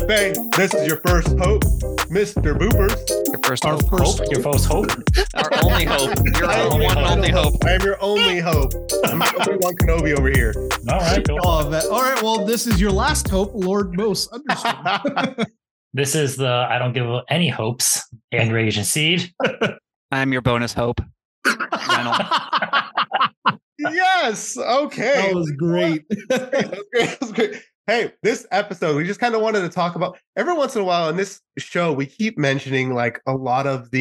Faye, this is your first hope, Mr. Boopers. Your first Our hope. first Your first hope. Our only hope. Your I am one your and only hope. I am your only hope. I'm Obi-Wan Kenobi over here. All right, cool. All of that. All right. Well, this is your last hope, Lord Most Understood. This is the I don't give any hopes and Raging Seed. I'm your bonus hope. Reynolds. Yes. Okay. That was great. That was great. Hey, this episode, we just kind of wanted to talk about every once in a while in this show, we keep mentioning like a lot of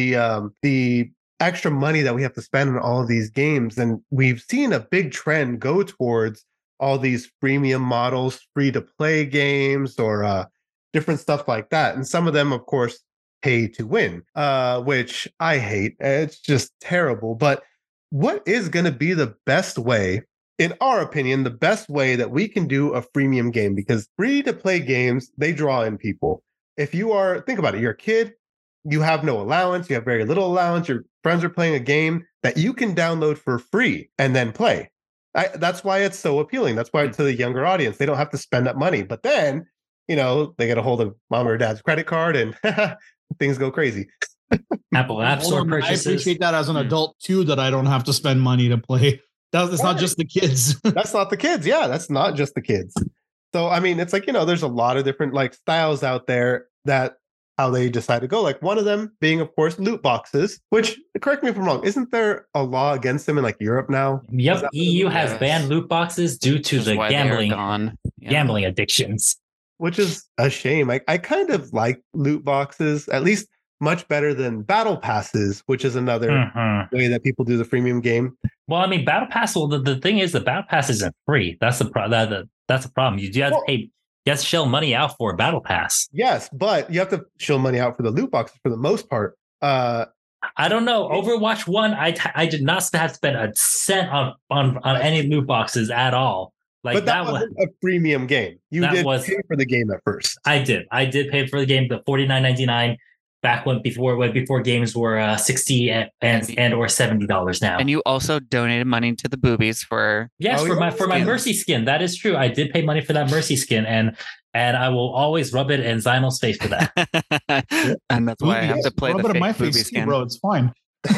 the extra money that we have to spend on all of these games. And we've seen a big trend go towards all these freemium models, free to play games or different stuff like that. And some of them, of course, pay to win, which I hate. It's just terrible. But what is going to be the best way, in our opinion, the best way that we can do a freemium game? Because free to play games, they draw in people. If you are, think about it, you're a kid, you have no allowance, you have very little allowance, your friends are playing a game that you can download for free and then play. That's why it's so appealing. That's why to the younger audience, they don't have to spend that money. But then, you know, they get a hold of mom or dad's credit card and things go crazy. Apple App Store purchases. I appreciate that as an adult too, that I don't have to spend money to play. It's not just the kids. That's not the kids. Yeah, that's not just the kids. So, I mean, it's like, you know, there's a lot of different like styles out there that how they decide to go. Like one of them being, of course, loot boxes, which, correct me if I'm wrong, isn't there a law against them in like Europe now? Yep, EU has banned loot boxes due to the gambling gambling addictions. Which is a shame. I kind of like loot boxes, at least much better than battle passes, which is another way that people do the freemium game. Well, I mean, battle pass. Well, the thing is, the battle pass isn't free. That's the that's the problem. You have to pay. You have to shell money out for a battle pass. Yes, but you have to shell money out for the loot boxes for the most part. I don't know. Overwatch 1, I did not have to spend a cent on any loot boxes at all. Like, but that wasn't a premium game. You did pay for the game at first. I did pay for the game, the $49.99 back before games were $60 and or $70 now. And you also donated money to the boobies for for my Mercy skin. That is true. I did pay money for that Mercy skin, and I will always rub it in Zyno's face for that. And that's why I have to play the fake my booby face skin. Bro, it's fine.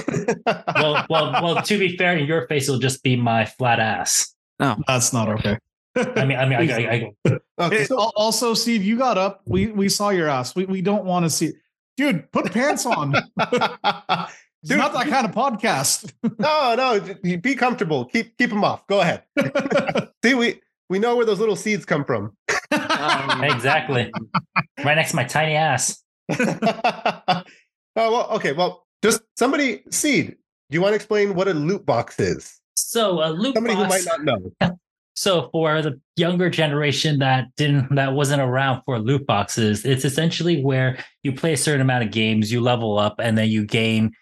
well. To be fair, in your face, it'll just be my flat ass. No, that's not okay. I mean, I okay. So, also, Steve, you got up. We saw your ass. We don't want to see. Dude, put pants on. Dude, it's not that kind of podcast. No, be comfortable. Keep them off. Go ahead. See, we know where those little seeds come from. Exactly. Right next to my tiny ass. Oh, well, okay. Well, just somebody, Seed, do you want to explain what a loot box is? So a loot somebody box, who might not know. So for the younger generation that wasn't around for loot boxes, it's essentially where you play a certain amount of games, you level up, and then you gain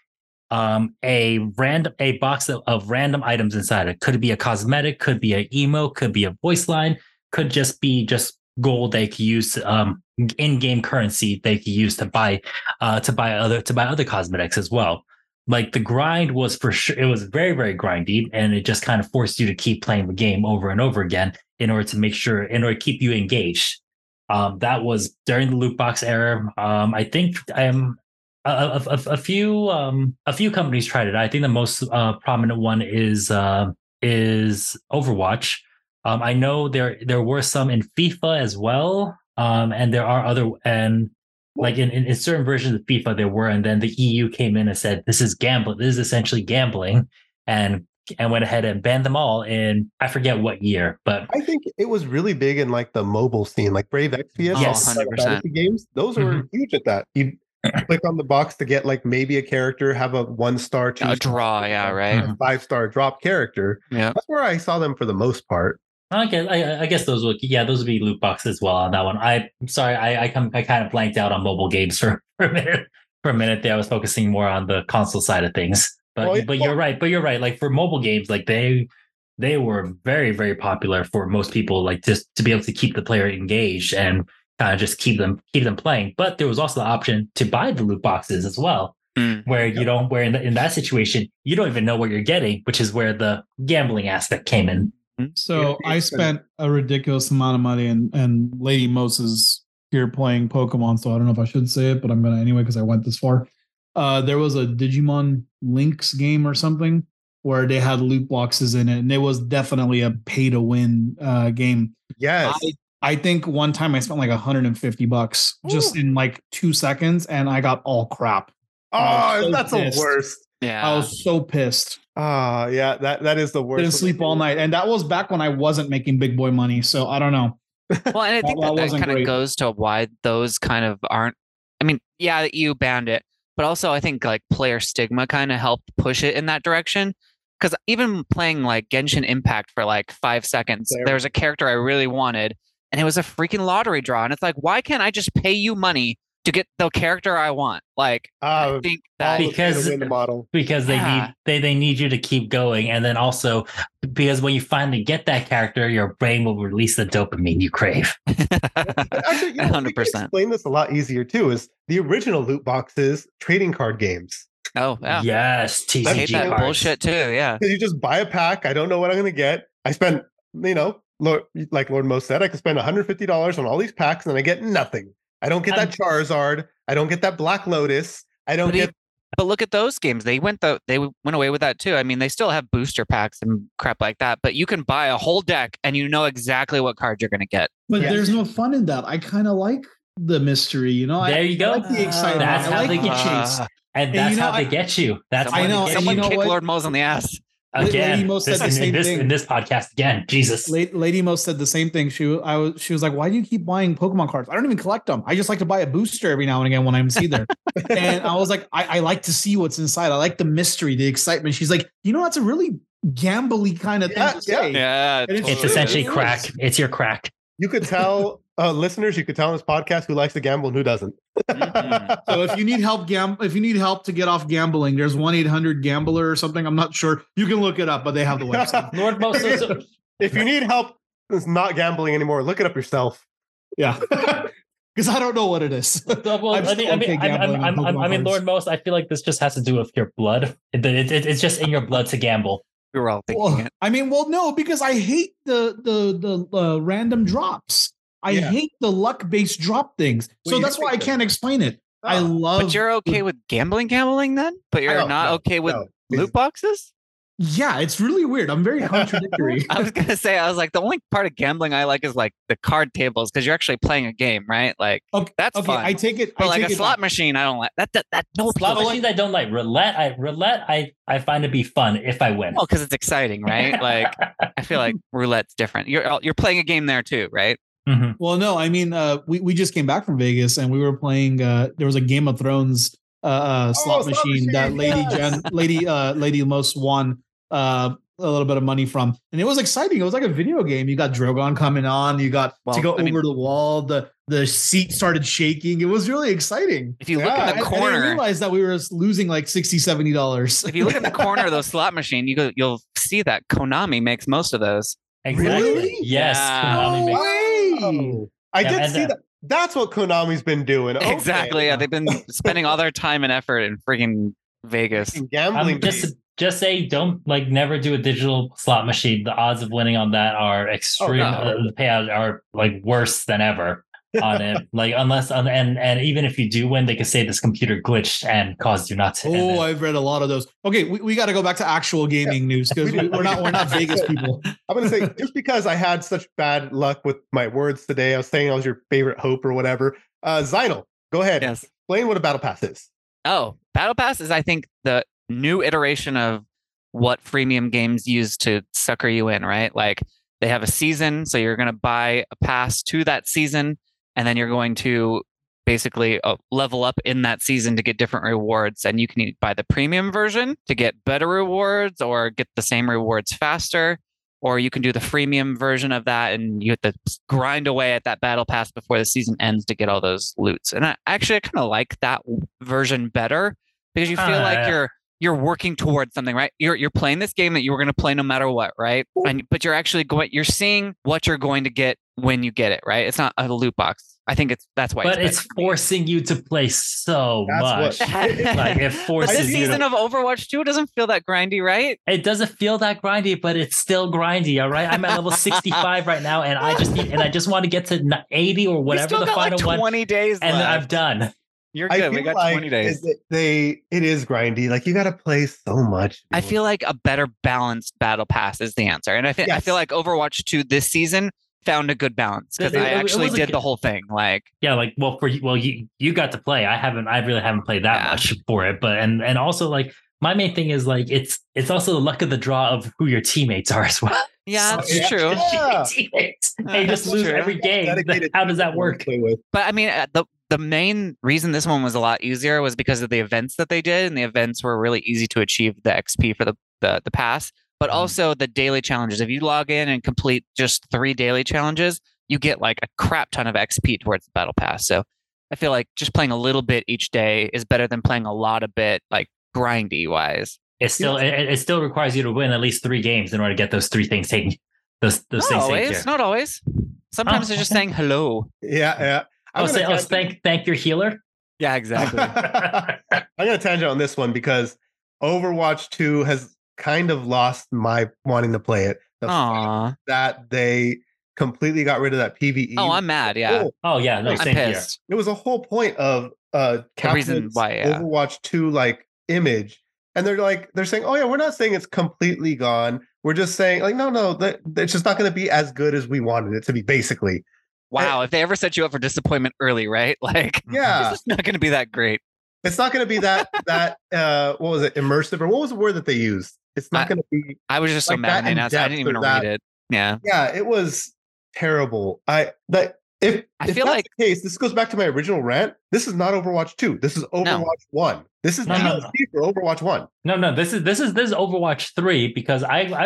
a box of random items inside it. Could be a cosmetic, could be an emote, could be a voice line, could just be gold they could use in-game currency they could use to buy other cosmetics as well. Like the grind was for sure, it was very, very grindy, and it just kind of forced you to keep playing the game over and over again in order to keep you engaged. That was during the loot box era. I think a few companies tried it. I think the most prominent one is Overwatch. I know there were some in FIFA as well, and there are other and. Like in certain versions of FIFA, there were, and then the EU came in and said, "This is gambling. This is essentially gambling," and went ahead and banned them all in I forget what year. But I think it was really big in like the mobile scene, like Brave Exvius, yes, 100% games. Those are huge at that. You click on the box to get like maybe a character, have a 1-star, 2-star, draw, right, 5-star drop character. Yeah, that's where I saw them for the most part. I guess those would be loot boxes as well on that one. I'm sorry, I kind of blanked out on mobile games for a minute. For a minute there, I was focusing more on the console side of things. But you're right. But you're right. Like for mobile games, like they were very, very popular for most people. Like just to be able to keep the player engaged and kind of just keep them playing. But there was also the option to buy the loot boxes as well, where you don't. Where in that situation, you don't even know what you're getting, which is where the gambling aspect came in. So I spent a ridiculous amount of money, and Lady Moses here playing Pokemon, so I don't know if I should say it, but I'm gonna anyway because I went this far. There was a Digimon Lynx game or something where they had loot boxes in it, and it was definitely a pay to win game. Yes. I think one time I spent like $150 just in like 2 seconds, and I got all crap. Oh, that's the worst. Yeah. I was so pissed. Yeah, that is the worst. Didn't sleep all night, and that was back when I wasn't making big boy money. So I don't know. Well, and I think that kind of goes to why those kind of aren't. I mean, yeah, you banned it, but also I think like player stigma kind of helped push it in that direction. Because even playing like Genshin Impact for like 5 seconds, there was a character I really wanted, and it was a freaking lottery draw. And it's like, why can't I just pay you money to get the character I want? Like, I think that because they need you to keep going, and then also because when you finally get that character, your brain will release the dopamine you crave. Actually, 100%. Explain this a lot easier too. Is the original loot boxes trading card games? Oh, yeah. Yes, TCG I hate that bullshit too. Yeah, you just buy a pack. I don't know what I'm going to get. I spent, like Lord Mo said, I could spend $150 on all these packs, and I get nothing. I don't get that Charizard. I don't get that Black Lotus. I don't get. But look at those games. They went away with that too. I mean, they still have booster packs and crap like that, but you can buy a whole deck and you know exactly what card you're going to get. But there's no fun in that. I kind of like the mystery. There you go. I like the excitement. That's I like the chase. And that's how they get you. That's I know. Someone kick what? Lord Mo's on the ass. Again, Lady Mo said the same thing in this podcast. Again, Jesus. Lady Mo said the same thing. She was like, "Why do you keep buying Pokemon cards? I don't even collect them. I just like to buy a booster every now and again when I'm there." And I was like, I like to see what's inside. I like the mystery, the excitement. She's like, that's a really gambly kind of thing to say. Yeah, it's essentially crack. It's your crack. You could tell listeners, you could tell on this podcast who likes to gamble and who doesn't. So if you need help to get off gambling, there's 1-800-GAMBLER or something. I'm not sure. You can look it up, but they have the website. Lord Mo, if you need help, it's not gambling anymore. Look it up yourself. Yeah. Because I don't know what it is. Well, I mean, Lord Most, I feel like this just has to do with your blood. It's just in your blood to gamble. We were all thinking it. I mean, no, because I hate the random drops. I hate the luck-based drop things. So that's why I can't explain it. I love. But you're okay with gambling then? But you're not okay with loot boxes? Yeah, it's really weird. I'm very contradictory. I was gonna say, the only part of gambling I like is like the card tables because you're actually playing a game, right? Like that's fun. I take it. But like a slot machine, I don't like that. No slot machines I don't like. Roulette, I find to be fun if I win. Well, because it's exciting, right? Like I feel like roulette's different. You're playing a game there too, right? Mm-hmm. Well, no, I mean, we just came back from Vegas and we were playing. There was a Game of Thrones slot machine that Lady Most won a little bit of money from, and it was exciting. It was like a video game. You got Drogon coming on. You got to go over the wall. The seat started shaking. It was really exciting. If you look in the corner, I didn't realize that we were losing like $60-$70. If you look at the corner of the slot machine, you'll see that Konami makes most of those. Exactly. Really? Yes. Konami I did see that. That's what Konami's been doing. Okay. Exactly. Yeah, they've been spending all their time and effort in freaking Vegas. Gambling. Just say don't never do a digital slot machine. The odds of winning on that are extreme. The payouts are worse than ever on it. And even if you do win, they can say this computer glitched and caused you not to. I've read a lot of those. Okay, we got to go back to actual gaming news because we're not Vegas people. I'm gonna say just because I had such bad luck with my words today, I was saying I was your favorite hope or whatever. Zynal, go ahead. Yes. Explain what a battle pass is. Oh, battle pass is I think the new iteration of what freemium games use to sucker you in, right? Like they have a season, so you're going to buy a pass to that season, and then you're going to basically level up in that season to get different rewards. And you can buy the premium version to get better rewards or get the same rewards faster, or you can do the freemium version of that and you have to grind away at that battle pass before the season ends to get all those loots. And I kind of like that version better because you feel like you're working towards something, right? You're playing this game that you were going to play no matter what, right? But you're actually you're seeing what you're going to get when you get it, right? It's not a loot box. I think that's why. But it's forcing you to play so much. Like it forces this you. season of Overwatch 2 doesn't feel that grindy, right? It doesn't feel that grindy, but it's still grindy. All right, I'm at level 65 right now, and I just want to get to 80 or whatever the final like 20 one. days, and left. then I'm done. You're good. We got 20 days. It is grindy. Like you got to play so much. I feel like a better balanced battle pass is the answer, and I feel like Overwatch 2 this season found a good balance because I actually did the whole thing. Like, yeah, like you got to play. I really haven't played that much for it, but and also like my main thing is like it's also the luck of the draw of who your teammates are as well. Yeah, that's true. Yeah. Teammates. They just lose every game. How does that work? But I mean, the main reason this one was a lot easier was because of the events that they did, and the events were really easy to achieve the XP for the pass. But also the daily challenges. If you log in and complete just 3 daily challenges, you get like a crap ton of XP towards the battle pass. So I feel like just playing a little bit each day is better than playing a lot of bit, like grindy wise. It still requires you to win at least 3 games in order to get those 3 things taken. Those things taken. Not always. Sometimes they're just saying hello. Yeah. Thank your healer. Yeah, exactly. I'm gonna tangent on this one because Overwatch 2 has kind of lost my wanting to play it. The fact that they completely got rid of that PvE. Oh, I'm mad. Yeah. Oh yeah. No, I'm pissed. It was a whole point of Overwatch 2 like image, and they're saying, oh yeah, we're not saying it's completely gone. We're just saying like, no, it's just not going to be as good as we wanted it to be. Basically. Wow. If they ever set you up for disappointment early, right? Like, yeah, it's not going to be that great. It's not going to be that what was it, immersive, or what was the word that they used? It's not going to be. I was just so mad. I didn't even read it. Yeah. Yeah, it was terrible. If feel like the case, this goes back to my original rant. This is not Overwatch 2. This is Overwatch 1. This is DLC for Overwatch 1. No. This is Overwatch 3 because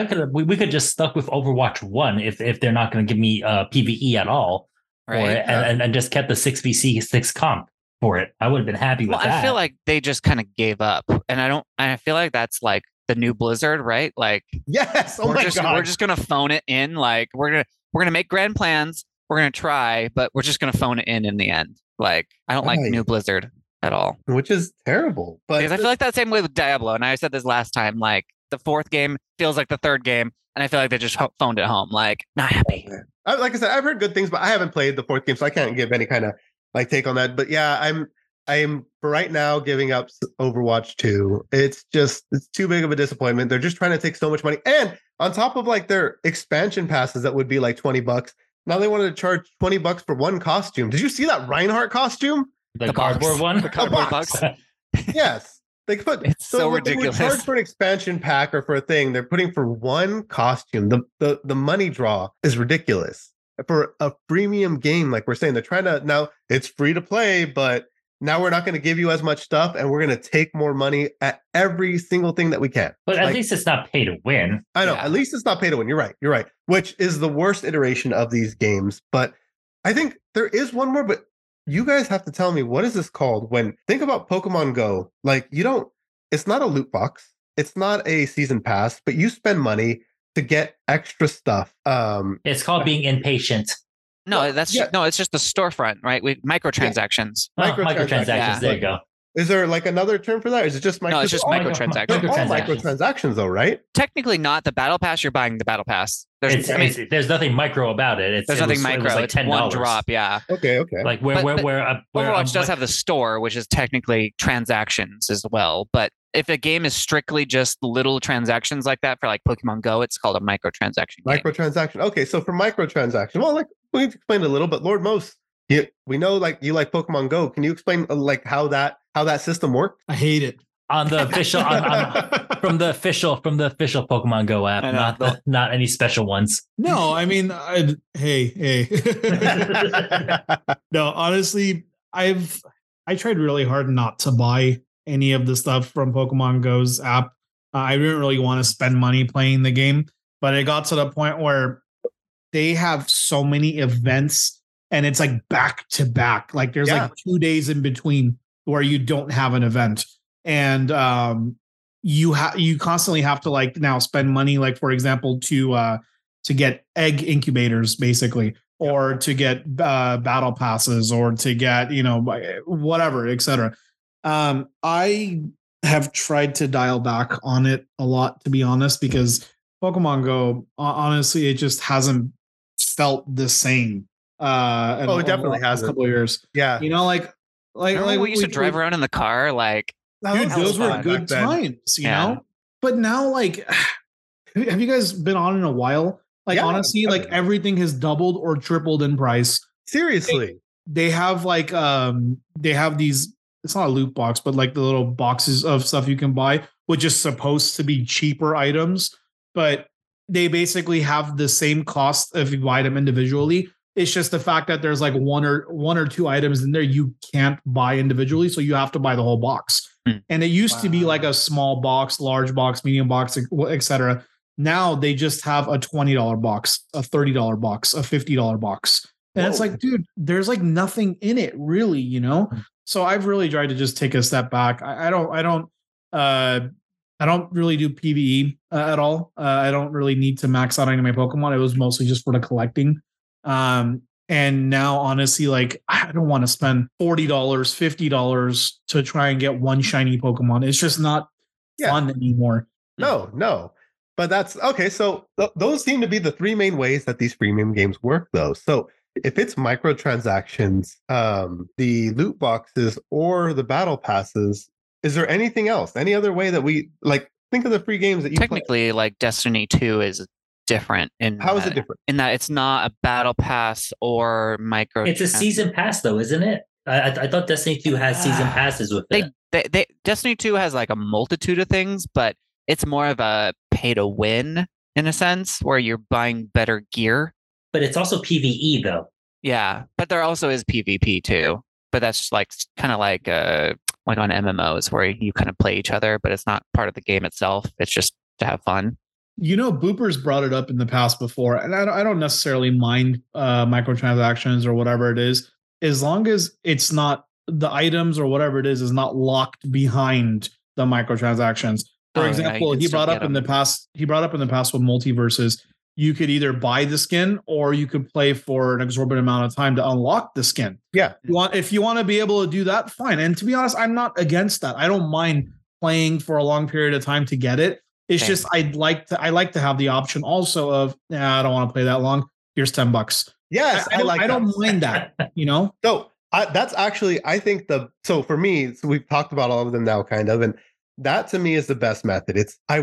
we could just stuck with Overwatch 1 if they're not going to give me PvE at all, right? And just kept the 6v6 comp for it. I would have been happy with that. I feel like they just kind of gave up, and I feel like that's like the new Blizzard, right? Like, yes. Oh my God. We're just gonna phone it in. Like, we're gonna make grand plans. We're going to try, but we're just going to phone it in the end. Like, I don't like new Blizzard at all. Which is terrible. But because I feel like that same way with Diablo. And I said this last time, like the 4th game feels like the 3rd game. And I feel like they just phoned it home. Like, not happy. Like I said, I've heard good things, but I haven't played the 4th game, so I can't give any kind of like take on that. But yeah, I am for right now giving up Overwatch 2. It's too big of a disappointment. They're just trying to take so much money. And on top of like their expansion passes that would be like $20, now they wanted to charge $20 for one costume. Did you see that Reinhardt costume? The cardboard one? The cardboard box. Yes. They put it's so ridiculous. They would charge for an expansion pack or for a thing. They're putting for one costume. The money draw is ridiculous. For a freemium game, like we're saying, they're trying to now it's free to play, but now we're not going to give you as much stuff, and we're going to take more money at every single thing that we can. But at least it's not pay to win. I know. Yeah. At least it's not pay to win. You're right. Which is the worst iteration of these games. But I think there is one more, but you guys have to tell me, what is this called? Think about Pokemon Go, like it's not a loot box. It's not a season pass, but you spend money to get extra stuff. It's called being impatient. No, it's just the storefront, right? With microtransactions. Microtransactions. Yeah. There you go. Is there like another term for that? Or is it just no? It's just microtransactions. Microtransactions, though, right? Technically, not the battle pass. You're buying the battle pass. There's nothing micro about it. There's nothing micro. It's like $10. One drop. Yeah. Okay. Like where Overwatch does have the store, which is technically transactions as well. But if a game is strictly just little transactions like that for like Pokemon Go, it's called a microtransaction. Microtransaction. Okay, so for microtransaction, well, like we explained a little, but Lord Most, we know like you like Pokemon Go. Can you explain like how that system works? I hate it. On the official, from the official Pokemon Go app, not any special ones. No, I mean, hey. No, honestly, I tried really hard not to buy any of the stuff from Pokemon Go's app. I didn't really want to spend money playing the game, but it got to the point where they have so many events and it's like back to back. Like there's like 2 days in between where you don't have an event. And you constantly have to like now spend money, like for example, to get egg incubators, basically. or to get battle passes or to get, whatever, etc. I have tried to dial back on it a lot, to be honest, because Pokemon Go, honestly, it just hasn't felt the same. It definitely has a couple of years. Yeah. Remember we used to drive around in the car, like dude, those were good times, you know? But now, like, have you guys been on in a while? Like, honestly, like everything has doubled or tripled in price. Seriously. They have like they have these, it's not a loot box, but like the little boxes of stuff you can buy, which is supposed to be cheaper items, but they basically have the same cost if you buy them individually. It's just the fact that there's like one or two items in there you can't buy individually, so you have to buy the whole box. And it used to be like a small box, large box, medium box, etc. Now they just have a $20 box, a $30 box, a $50 box. And it's like, dude, there's like nothing in it really, you know? So I've really tried to just take a step back. I don't really do PvE at all. I don't really need to max out any of my Pokemon. It was mostly just for the collecting. And now honestly, like I don't want to spend $40, $50 to try and get one shiny Pokemon. It's just not fun anymore. No. But that's okay. So those seem to be the three main ways that these freemium games work, though. So if it's microtransactions, the loot boxes, or the battle passes, is there anything else? Any other way that we like think of the free games that you technically play? Like Destiny 2 is different in how is it different? In that it's not a battle pass or micro. It's a season pass, though, isn't it? I thought Destiny 2 has season passes with it. They Destiny 2 has like a multitude of things, but it's more of a pay to win in a sense where you're buying better gear. But it's also PvE though. Yeah, but there also is PvP too. But that's like kind of like on MMOs where you kind of play each other, but it's not part of the game itself. It's just to have fun. You know, Booper's brought it up in the past before, and I don't necessarily mind microtransactions or whatever it is, as long as it's not the items or whatever it is not locked behind the microtransactions. For example, he brought up in the past with Multiverses, you could either buy the skin or you could play for an exorbitant amount of time to unlock the skin. Yeah. If you want to be able to do that, fine. And to be honest, I'm not against that. I don't mind playing for a long period of time to get it. It's just I like to have the option also of I don't want to play that long. Here's $10. Yes, I don't mind that, you know? So that's actually, I think so for me, so we've talked about all of them now kind of, and that to me is the best method.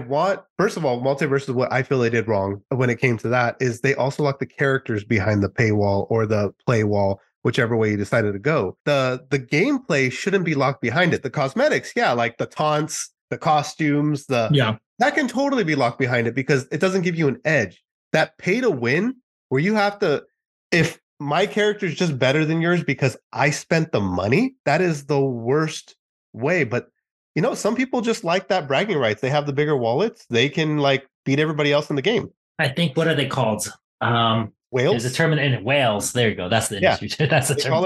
First of all, Multiverses, what I feel they did wrong when it came to that is they also locked the characters behind the paywall or the play wall, whichever way you decided to go. The gameplay shouldn't be locked behind it. The cosmetics, like the taunts, the costumes, that can totally be locked behind it because it doesn't give you an edge. That pay to win, where you have to, if my character is just better than yours because I spent the money, that is the worst way. But some people just like that bragging rights. They have the bigger wallets. They can like beat everybody else in the game. I think, what are they called? Whales? There's a term in whales. There you go. That's the industry. That's the term.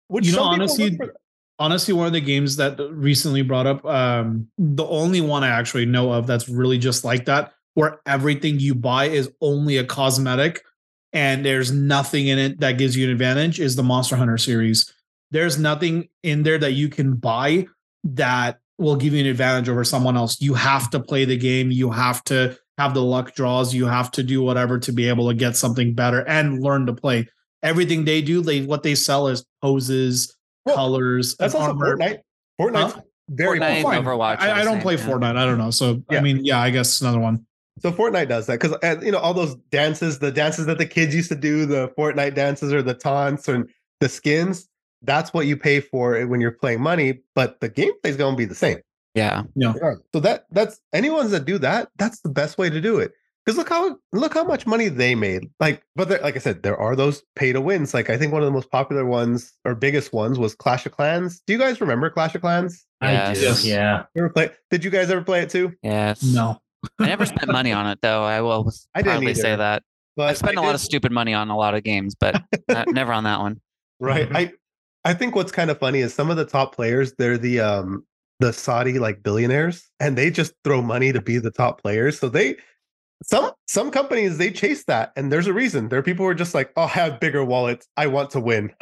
Honestly, one of the games that recently brought up, the only one I actually know of that's really just like that, where everything you buy is only a cosmetic and there's nothing in it that gives you an advantage, is the Monster Hunter series. There's nothing in there that you can buy that will give you an advantage over someone else. You have to play the game. You have to have the luck draws. You have to do whatever to be able to get something better and learn to play. Everything they do, what they sell is poses, colors. That's also armor. Fortnite's very Fortnite, Overwatch. I don't play Fortnite. I don't know. So I mean, I guess another one. So Fortnite does that because all those dances, the dances that the kids used to do, the Fortnite dances or the taunts and the skins. That's what you pay for when you're playing money, but the gameplay is going to be the same. Yeah. So that's anyone's that do that. That's the best way to do it. Because look how much money they made. Like I said, there are those pay to wins. Like I think one of the most popular ones or biggest ones was Clash of Clans. Do you guys remember Clash of Clans? I do. Yes. Yeah. Did you guys ever play it too? Yes. No. I never spent money on it though. I will proudly say that. But I spent a lot of stupid money on a lot of games, but never on that one. Right. I think what's kind of funny is some of the top players, they're the Saudi like billionaires, and they just throw money to be the top players. So they some companies, they chase that, and there's a reason. There are people who are just like, oh, I have bigger wallets, I want to win.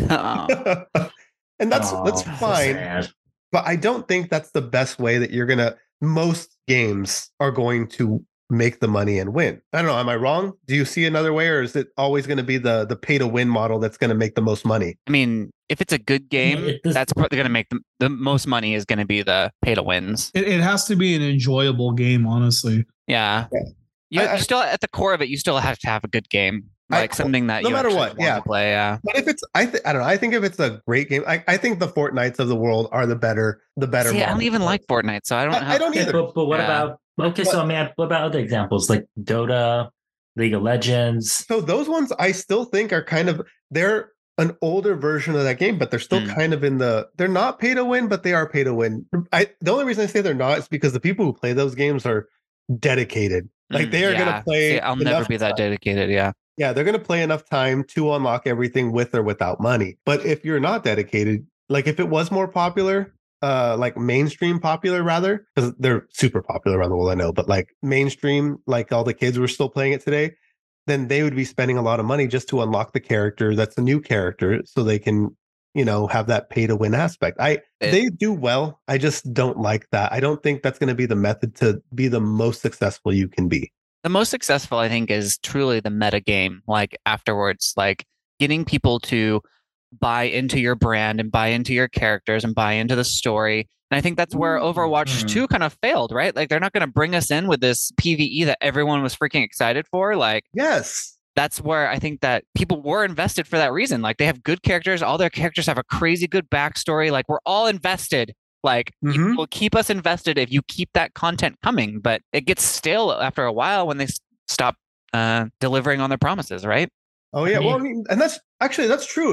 And that's fine. So but I don't think that's the best way that most games are going to make the money and win. I don't know. Am I wrong? Do you see another way, or is it always going to be the pay to win model that's going to make the most money? I mean, if it's a good game, that's probably going to make the most money is going to be the pay to wins. It has to be an enjoyable game, honestly. Yeah. You still, at the core of it, you still have to have a good game. Like something that no you matter what, want to play. Yeah. But if it's, I don't know. I think if it's a great game, I think the Fortnites of the world are the better. See, I don't even like Fortnite, so I don't. I don't either. But what about? Okay, so man, what about other examples like Dota, League of Legends? So those ones I still think are they're an older version of that game, but they're still kind of they're not pay to win, but they are pay to win. The only reason I say they're not is because the people who play those games are dedicated. Like they are going to play. See, I'll never be that dedicated. Yeah. Yeah, they're going to play enough time to unlock everything with or without money. But if you're not dedicated, like if it was more popular, like mainstream popular rather, because they're super popular around the world, I know, but like mainstream, like all the kids were still playing it today, then they would be spending a lot of money just to unlock the character that's a new character so they can, have that pay to win aspect. They do well. I just don't like that. I don't think that's going to be the method to be the most successful you can be. The most successful, I think, is truly the meta game, like afterwards, like getting people to buy into your brand and buy into your characters and buy into the story. And I think that's where Overwatch 2 kind of failed, right? Like they're not going to bring us in with this PvE that everyone was freaking excited for. Like, yes, that's where I think that people were invested for that reason. Like they have good characters. All their characters have a crazy good backstory. Like we're all invested. Like you will keep us invested if you keep that content coming, but it gets stale after a while when they stop delivering on their promises, right? Oh yeah, well, I mean, and that's true.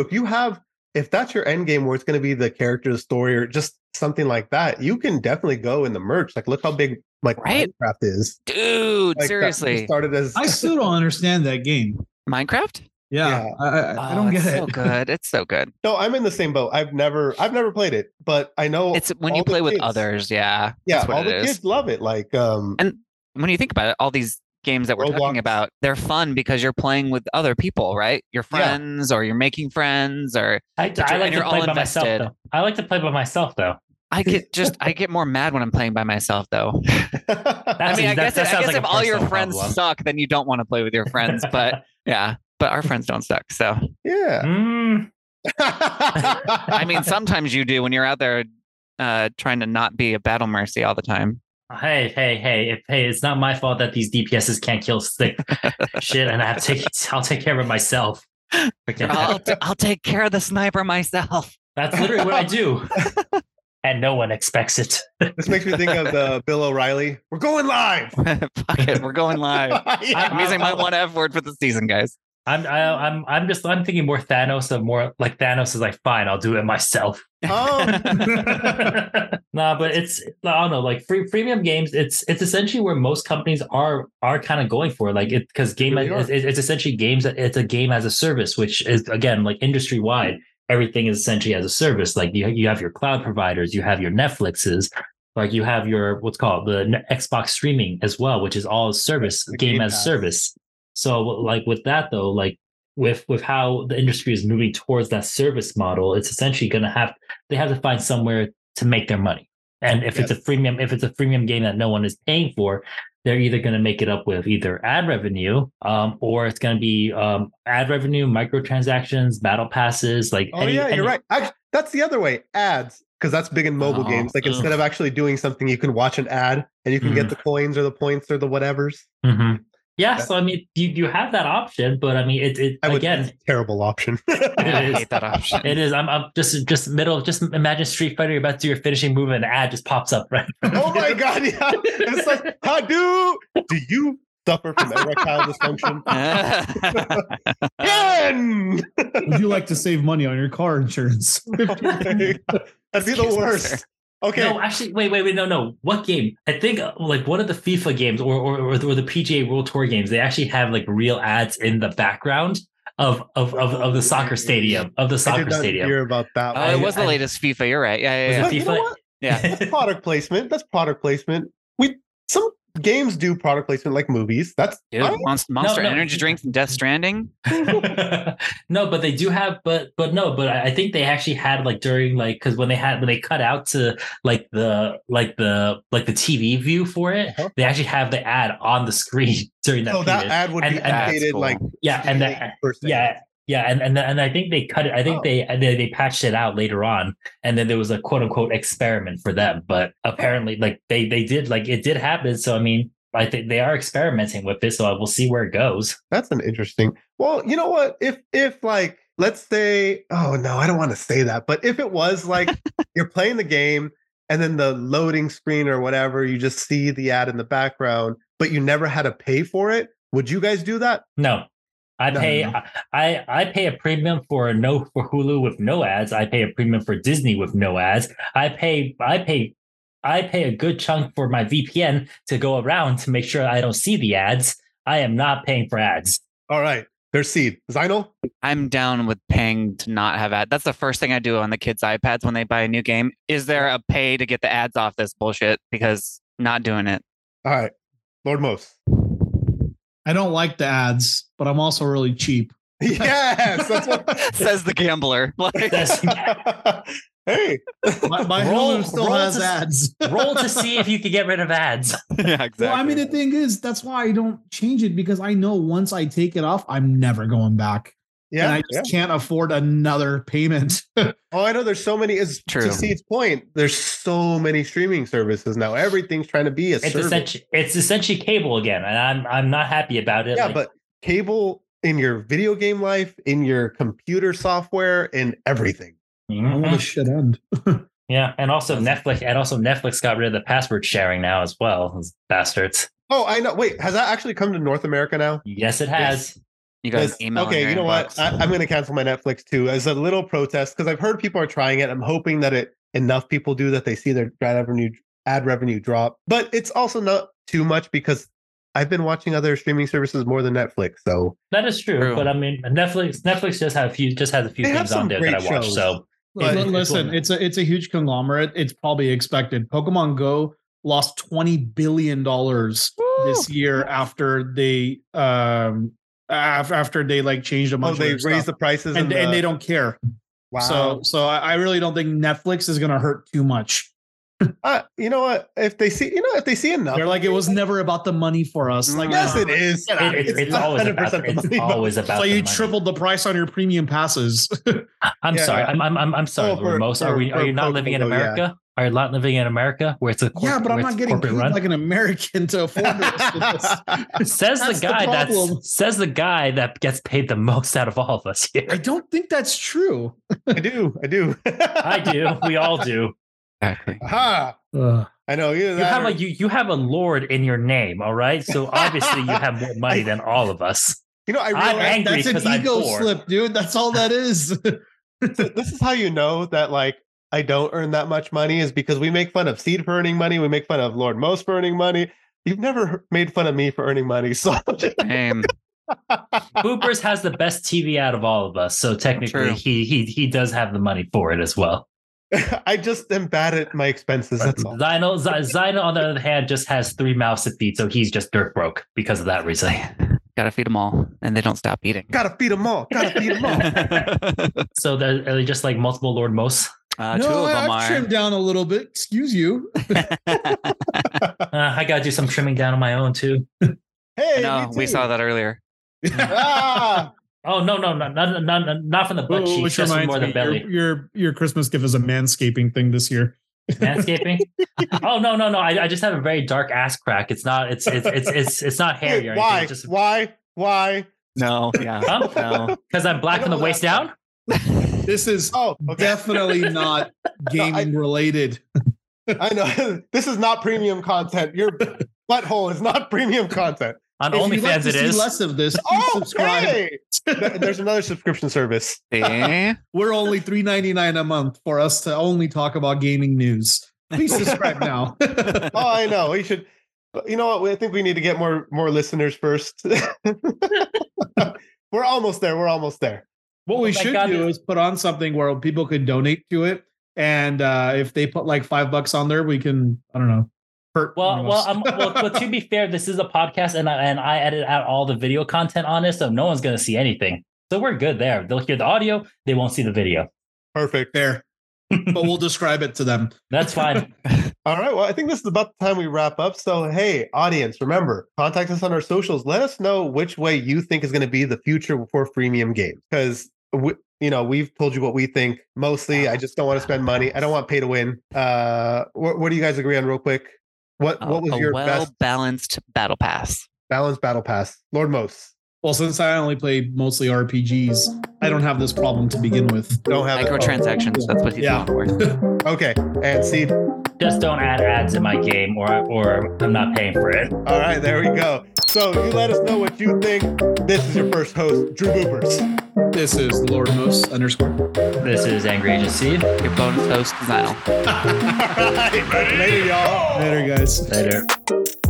If that's your end game where it's going to be the character, the story, or just something like that, you can definitely go in the merch. Like, look how big Minecraft is, dude. Like, seriously, started as. I still don't understand that game. Minecraft. Yeah. I don't get it. So good. It's so good. No, I'm in the same boat. I've never played it, but I know it's when you play with others. Yeah. Yeah. All the kids love it. Like, and when you think about it, all these games that we're talking about, they're fun because you're playing with other people, right? Your friends, or you're making friends, or I like to play by myself. Though. I like to play by myself, though. I get more mad when I'm playing by myself, though. I guess if all your friends suck, then you don't want to play with your friends. But yeah. But our friends don't suck, so yeah. I mean, sometimes you do when you're out there trying to not be a battle mercy all the time. Hey! It's not my fault that these DPSs can't kill stick shit, and I'll take care of it myself. I'll take care of the sniper myself. That's literally what I do. And no one expects it. This makes me think of the Bill O'Reilly. We're going live. Fuck it, we're going live. I'm using my one F word for the season, guys. I'm thinking more Thanos of more like Thanos is like, fine, I'll do it myself. Oh. But I don't know, like freemium games, it's essentially where most companies are kind of going for, like it, because it's essentially games. It's a game as a service, which is again like industry wide. Everything is essentially as a service. Like you have your cloud providers, you have your Netflixes, like you have your what's called the Xbox streaming as well, which is all service, game as service. So like with that though, like with how the industry is moving towards that service model, it's essentially going to they have to find somewhere to make their money. And if it's a freemium game that no one is paying for, they're either going to make it up with either ad revenue, or it's going to be ad revenue, microtransactions, battle passes. Like, you're right. Actually, that's the other way, ads, because that's big in mobile games. Like instead of actually doing something, you can watch an ad and you can get the coins or the points or the whatevers. Mm-hmm. Yeah, so I mean, you have that option, but I mean, it's a terrible option. I hate that option. It is. I'm just imagine Street Fighter, you're about to do your finishing move, and an ad just pops up, right? Oh my god! Yeah, it's like, do you suffer from erectile dysfunction? Would you like to save money on your car insurance? That'd be the worst. Okay. No, actually, wait. No. What game? I think like one of the FIFA games or the PGA World Tour games, they actually have like real ads in the background of the soccer stadium. I did not hear about that one. It was the latest FIFA. You're right. Yeah. Was it FIFA? Yeah. That's product placement. games do product placement like movies. That's Dude, fine. Monster No. Energy drinks and Death Stranding. No, but they do have, but I think they actually had like during like because when they cut out to like the TV view for it, they actually have the ad on the screen during that. So that period. ad would be And updated cool. like and I think they cut it. I think they patched it out later on, and then there was a quote unquote experiment for them. But apparently, like they did, like it did happen. So I mean, I think they are experimenting with it. So we'll see where it goes. That's an interesting. Well, you know what? If like let's say, oh no, I don't want to say that, but if it was like you're playing the game and then the loading screen or whatever, you just see the ad in the background, but you never had to pay for it, would you guys do that? No. I pay a premium for Hulu with no ads. I pay a premium for Disney with no ads. I pay a good chunk for my VPN to go around to make sure I don't see the ads. I am not paying for ads. All right. There's Seed. Zinal? I'm down with paying to not have ads. That's the first thing I do on the kids' iPads when they buy a new game. Is there a pay to get the ads off this bullshit? Because not doing it. All right. Lord Mos. I don't like the ads, but I'm also really cheap. Yes, that's what Says the gambler. Like, hey. My Hulu still has ads. Roll to see if you can get rid of ads. yeah, exactly. Well, I mean, the thing is, that's why I don't change it, because I know once I take it off, I'm never going back. Yeah, and I just can't afford another payment. Oh, I know. There's so many. Is True. To Seed's point, there's so many streaming services now. Everything's trying to be a service. It's essentially cable again, and I'm not happy about it. Yeah, but cable in your video game life, in your computer software, in everything. I want to shit end. Yeah, and also Netflix got rid of the password sharing now as well. Those bastards. Oh, I know. Wait, has that actually come to North America now? Yes, it has. You guys email. Okay, you know what? I'm going to cancel my Netflix too as a little protest, because I've heard people are trying it. I'm hoping that enough people do that they see their ad revenue drop. But it's also not too much, because I've been watching other streaming services more than Netflix. So that is true. But I mean, Netflix just has a few things on there that I watch. So listen, it's a huge conglomerate. It's probably expected. Pokemon Go lost $20 billion this year after they like changed a bunch. They raised the prices and they don't care. Wow. So I really don't think Netflix is going to hurt too much. You know what? If they see enough, they're like, it was never about the money for us. Like, yes, it is. It's always about. So you tripled the price on your premium passes. I'm sorry. I'm sorry, Lord Mos. Are you not living in America? Yeah. Are you not living in America where it's a but I'm not getting paid like an American to afford this. Says the guy that gets paid the most out of all of us here. I don't think that's true. I do. I do. We all do. Exactly. Aha. I know you have a lord in your name, all right? So obviously you have more money than all of us. You know, I'm angry that's an ego slip, dude. That's all that is. This is how you know that, like, I don't earn that much money, is because we make fun of Seed for earning money. We make fun of Lord Mos for earning money. You've never made fun of me for earning money. So Boopers has the best TV out of all of us. So technically he does have the money for it as well. I just am bad at my expenses. That's all. Zyno, on the other hand, just has 3 mouths to feed, so he's just dirt broke because of that reason. Gotta feed them all, and they don't stop eating. Gotta feed them all. So are they just like multiple Lord Mos? No, 2 of them I've trimmed down a little bit. Excuse you. I gotta do some trimming down on my own too. Hey, no, we saw that earlier. Oh no, not from the butt cheeks, just from more the belly. Your Christmas gift is a manscaping thing this year. Manscaping? Oh no. I just have a very dark ass crack. It's not not hairy or anything. Why? No, yeah. No. Because I'm black from the waist down? This is definitely not gaming related. I know. This is not premium content. Your butthole is not premium content. On OnlyFans, it is. Less of this. Subscribe. Hey! There's another subscription service. We're only $3.99 a month for us to only talk about gaming news. Please subscribe now. Oh, I know. We should. You know what? I think we need to get more listeners first. We're almost there. What we should do is put on something where people could donate to it, and if they put like $5 on there, we can. I don't know. Well, to be fair, this is a podcast, and I edit out all the video content on it, so no one's going to see anything. So we're good there. They'll hear the audio, they won't see the video. Perfect. Fair. But we'll describe it to them. That's fine. All right. Well, I think this is about the time we wrap up. So, hey, audience, remember, contact us on our socials. Let us know which way you think is going to be the future for freemium games. Because, we've told you what we think. Mostly, I just don't want to spend money. I don't want pay to win. What do you guys agree on real quick? What was your best balanced battle pass? Balanced battle pass. Lord Mos. Well, since I only play mostly RPGs, I don't have this problem to begin with. Don't have microtransactions. That's what he's going for. Okay. And Seed? Just don't add ads in my game or I'm not paying for it. All right. There we go. So you let us know what you think. This is your first host, Drew Boopers. This is Lord Mos _ This is Angry Agent Seed. Your bonus host, Zinal. All right. Later, y'all. Later, guys. Later.